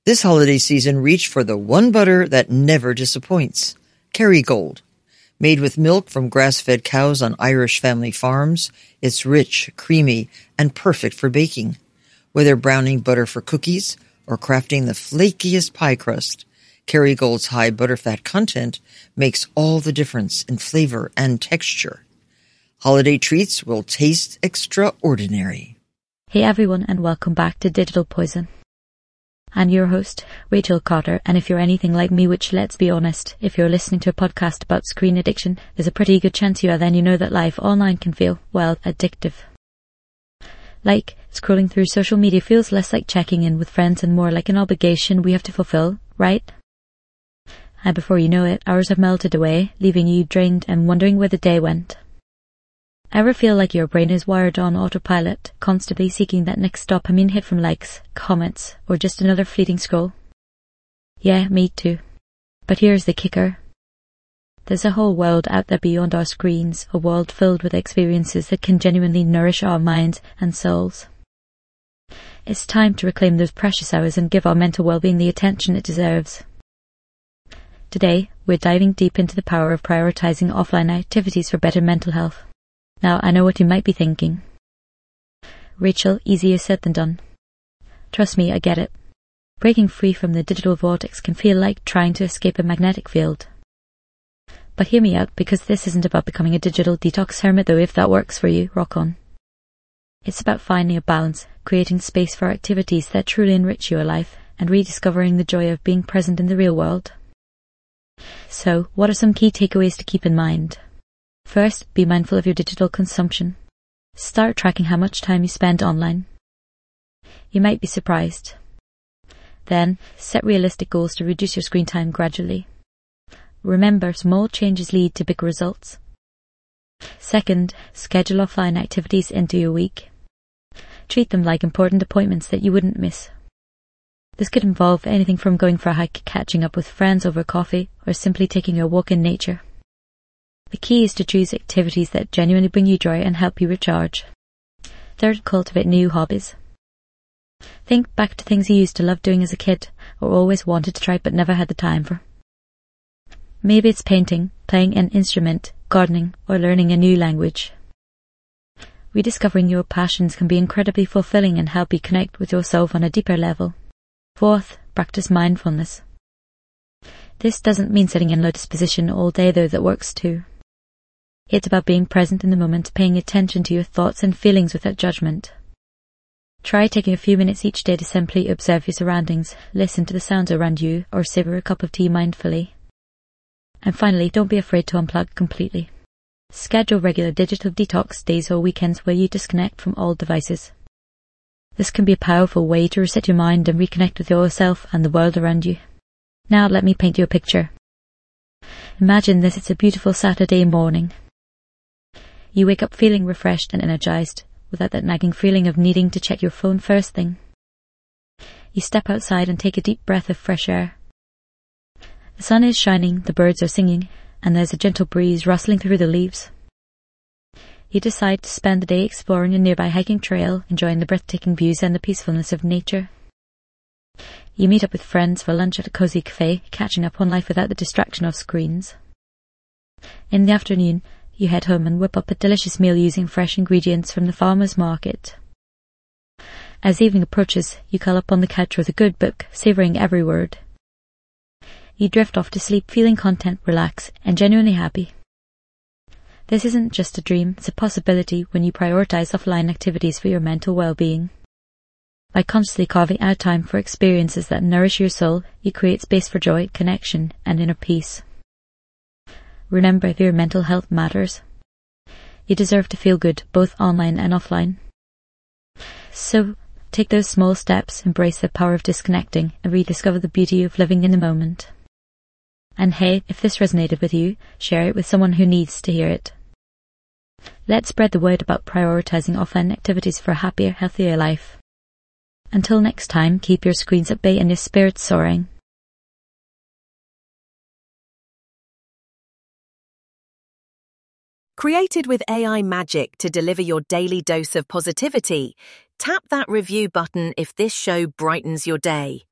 This holiday season, reach for the one butter that never disappoints. Kerrygold. Made with milk from grass-fed cows on Irish family farms, it's rich, creamy, and perfect for baking. Whether browning butter for cookies or crafting the flakiest pie crust, Kerrygold's high butterfat content makes all the difference in flavor and texture. Holiday treats will taste extraordinary. Hey everyone, and welcome back to Digital Poison. I'm your host, Rachel Cotter, and if you're anything like me, which let's be honest, if you're listening to a podcast about screen addiction, there's a pretty good chance you are, then you know that life online can feel, well, addictive. Like, scrolling through social media feels less like checking in with friends and more like an obligation we have to fulfill, right? And before you know it, hours have melted away, leaving you drained and wondering where the day went. Ever feel like your brain is wired on autopilot, constantly seeking that next dopamine hit from likes, comments, or just another fleeting scroll? Yeah, me too. But here's the kicker. There's a whole world out there beyond our screens, a world filled with experiences that can genuinely nourish our minds and souls. It's time to reclaim those precious hours and give our mental well-being the attention it deserves. Today, we're diving deep into the power of prioritizing offline activities for better mental health. Now, I know what you might be thinking. Rachel, easier said than done. Trust me, I get it. Breaking free from the digital vortex can feel like trying to escape a magnetic field. But hear me out, because this isn't about becoming a digital detox hermit, though if that works for you, rock on. It's about finding a balance, creating space for activities that truly enrich your life, and rediscovering the joy of being present in the real world. So, what are some key takeaways to keep in mind? First, be mindful of your digital consumption. Start tracking how much time you spend online. You might be surprised. Then, set realistic goals to reduce your screen time gradually. Remember, small changes lead to big results. Second, schedule offline activities into your week. Treat them like important appointments that you wouldn't miss. This could involve anything from going for a hike, catching up with friends over coffee, or simply taking a walk in nature. The key is to choose activities that genuinely bring you joy and help you recharge. Third, cultivate new hobbies. Think back to things you used to love doing as a kid, or always wanted to try but never had the time for. Maybe it's painting, playing an instrument, gardening, or learning a new language. Rediscovering your passions can be incredibly fulfilling and help you connect with yourself on a deeper level. Fourth, practice mindfulness. This doesn't mean sitting in lotus position all day, though that works too. It's about being present in the moment, paying attention to your thoughts and feelings without judgment. Try taking a few minutes each day to simply observe your surroundings, listen to the sounds around you, or savor a cup of tea mindfully. And finally, don't be afraid to unplug completely. Schedule regular digital detox days or weekends where you disconnect from all devices. This can be a powerful way to reset your mind and reconnect with yourself and the world around you. Now let me paint you a picture. Imagine this, it's a beautiful Saturday morning. You wake up feeling refreshed and energized, without that nagging feeling of needing to check your phone first thing. You step outside and take a deep breath of fresh air. The sun is shining, the birds are singing, and there's a gentle breeze rustling through the leaves. You decide to spend the day exploring a nearby hiking trail, enjoying the breathtaking views and the peacefulness of nature. You meet up with friends for lunch at a cozy cafe, catching up on life without the distraction of screens. In the afternoon, you head home and whip up a delicious meal using fresh ingredients from the farmer's market. As evening approaches, you curl up on the couch with a good book, savouring every word. You drift off to sleep feeling content, relaxed, and genuinely happy. This isn't just a dream, it's a possibility when you prioritise offline activities for your mental well-being. By consciously carving out time for experiences that nourish your soul, you create space for joy, connection, and inner peace. Remember, your mental health matters. You deserve to feel good, both online and offline. So, take those small steps, embrace the power of disconnecting, and rediscover the beauty of living in the moment. And hey, if this resonated with you, share it with someone who needs to hear it. Let's spread the word about prioritizing offline activities for a happier, healthier life. Until next time, keep your screens at bay and your spirits soaring. Created with AI magic to deliver your daily dose of positivity, tap that review button if this show brightens your day.